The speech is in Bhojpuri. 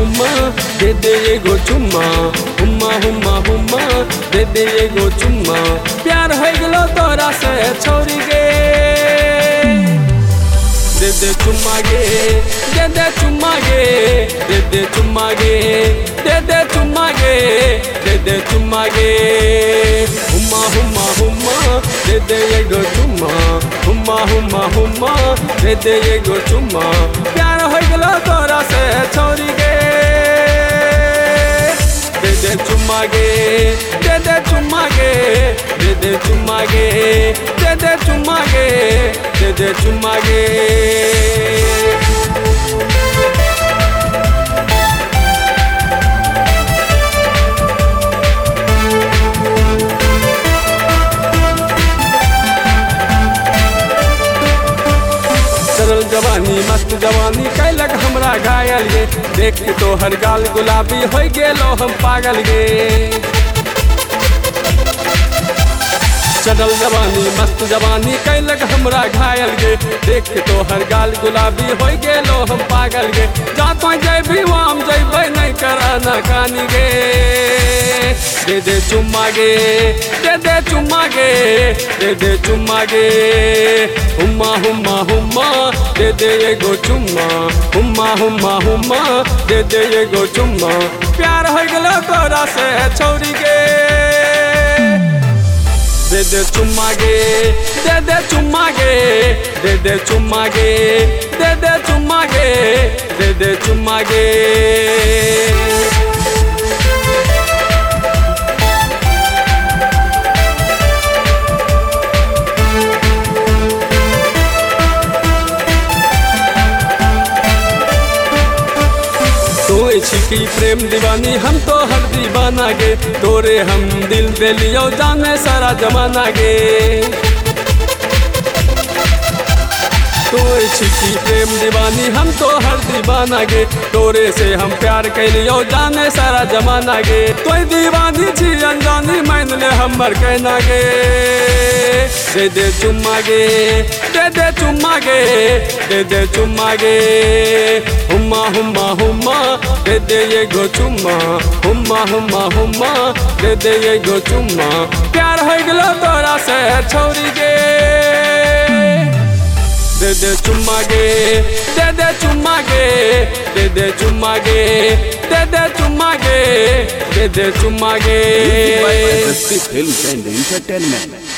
हुम्मा दे दे एगो चुम्मा हुम्मा हुम्मा हुम्मा दे दे एगो चुम्मा प्यार हो गेलो तोरा से छोड़ी गे दे दे चुम्मा गे दे दे चुम्मा गे दे दे चुम्मा गे दे दे चुम्मा गे दे दे चुम्मा गे हुम्मा हुम्मा हुम्मा दे दे एगो चुम्मा हुम्मा हुम्मा हुम्मा दे दे एगो चुम्मा प्यार हो गेलो तोरा से छोड़ी गे दे दे चुम्मा गे दे दे चुम्मा गे दे दे चुम्मा गे दे दे चुम्मा गे दे दे चुम्मा गे सरल जवानी मस्त जवानी कैलक हमरा घायल गे देख के तो हर गाल गुलाबी हो गेलो हम पागल गे चढ़ल जवानी मस्त जवानी कैलक हमरा घायल गे देख के तो हर गाल गुलाबी हो गेलो हम पागल गे जा तो जैबी वाम जैबै नहीं कराना कानी गे दे दे चुम्मा गे दे दे चुम्मा गे दे दे चुम्मा गे हुम्मा हुम्मा हुम्मा दे दे एगो चुम्मा हुम्मा हुम्मा हुम्मा दे दे एगो चुम्मा प्यार हो गेलो तोरा से छोड़ी गे दे दे चुम्मा गे दे दे चुम्मा गे दे दे चुम्मा गे दे दे चुम्मा गे दे दे चुम्मा गे छिकी प्रेम दीवानी हम तो हर दीवाना गे तोरे हम दिल दे लियो जाने सारा जमाना गे तोरे छिकी प्रेम दीवानी हम तो हर दीवाना गे तोरे से हम प्यार कैलियो जाने सारा जमाना गे तोय दीवानी छी अनजानी मान ले हमर कहना गे दे दे चुम्मा गे दे दे चुम्मा गे दे दे चुम्मा गे हुम्मा हुम्मा हुम्मा दे दे एगो चुम्मा हुम्मा हुम्मा हुम्मा दे दे एगो चुम्मा प्यार हो गेलो तोरा से छोड़ी गे दे दे चुम्मा गे दे दे चुम्मा गे दे दे चुम्मा गे दे दे चुम्मा गे दे दे चुम्मा गे Films and Entertainment.